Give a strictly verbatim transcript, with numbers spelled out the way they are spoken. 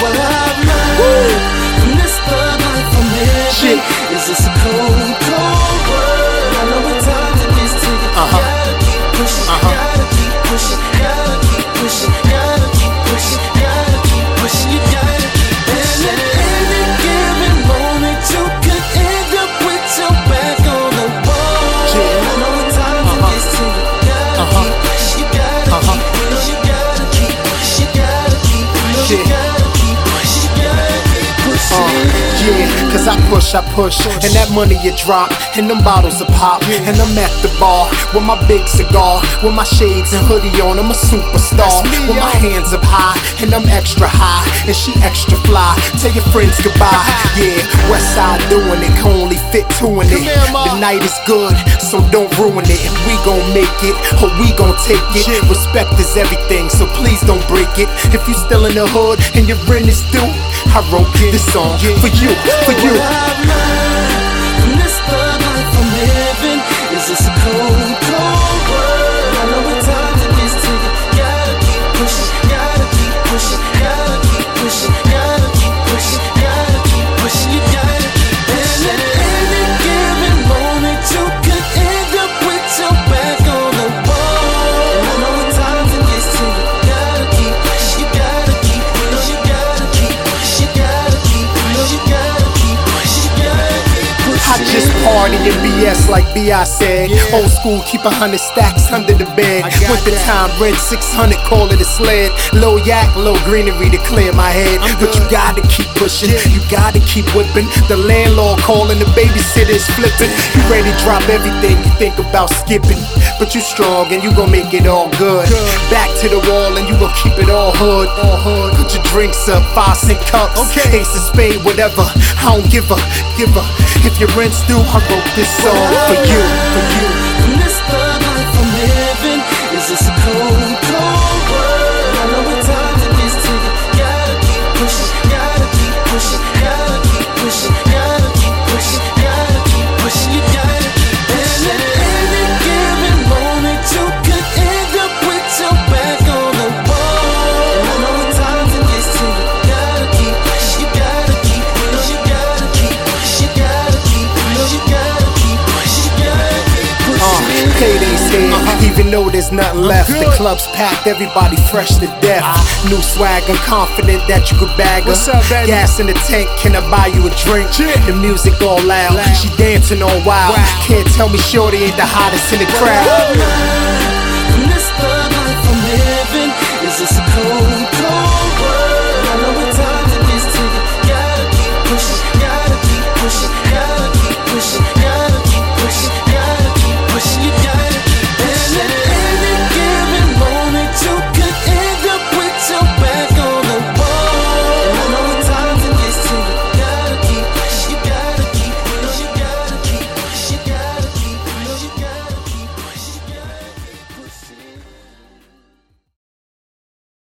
what I've learned from this thug life I'm living is it's a cold, cold world. I know what time it is to you. Uh-huh. Gotta keep pushing, uh-huh. gotta keep pushing, gotta keep pushing, gotta keep pushing, gotta keep pushing, you gotta keep pushing. And at any given moment you could end up with your back on the wall. Yeah. I know what time uh-huh. it is to you. Gotta uh-huh. keep pushing, you gotta uh-huh. keep pushing, you gotta keep pushing, you gotta keep pushing, you gotta keep pushing, you gotta keep pushing. Uh, yeah, cause I push, I push, and that money you drop, and them bottles of pop, and I'm at the bar with my big cigar, with my shades and hoodie on. I'm a superstar with my hands up high, and I'm extra high, and she extra fly. Tell your friends goodbye. Yeah, West Side doing it, can only fit two in it. The night is good, so don't ruin it. We gon' make it, or we gon' take it. Respect is everything, so please don't break it. If you still in the hood and your rent is due, I wrote this song for you, for you. What I've learned from this thug life I'm living is it's a cold, cold world. I know what time it is to you. Gotta keep pushing, gotta keep pushing, gotta keep pushing, gotta keep pushing, gotta keep pushing, you gotta keep pushing. And at any given moment you could end up with your back on the wall. I know what time it is to you. Gotta keep pushing, you gotta keep pushing, you gotta keep pushing, you gotta keep pushing, you gotta keep pushing, you gotta keep pushing. I just party and B S like B I said. Yeah. Old school, keep a hundred stacks under the bed. Winter time, rent six hundred, call it a sled. Low yak, low greenery to clear my head. I'm but good. You gotta keep pushing, yeah. You gotta keep whipping. The landlord calling, the babysitter's flipping. You ready to drop everything you think about skipping. But you strong and you gon' make it all good. good. Back to the wall and you gon' keep it all hood. all hood. Put your drinks up, five cent cups. Okay. Ace of spade, whatever. I don't give a, give a. If your rent's due, I wrote this song for you, for you. From this thug life I'm living is it's a cold, cold world. I know what time it is to you. Gotta keep pushing, gotta keep pushing, gotta keep pushing, gotta keep pushing, gotta keep pushing, you gotta keep pushing. And at any given moment you could end up with your back on the wall. I know what time it is to you. Gotta keep pushing, you gotta keep pushing, you gotta keep pushing, you gotta keep pushing, you gotta keep pushing, you gotta keep pushing. Payday's here, uh-huh. Even though there's nothing left. The club's packed, everybody fresh to death. uh, New swag, I'm confident that you could bag her. What's up, baby? Gas in the tank, can I buy you a drink? Yeah. The music all loud, loud. She dancing all wild. Wow. Can't tell me shorty ain't the hottest in the crowd.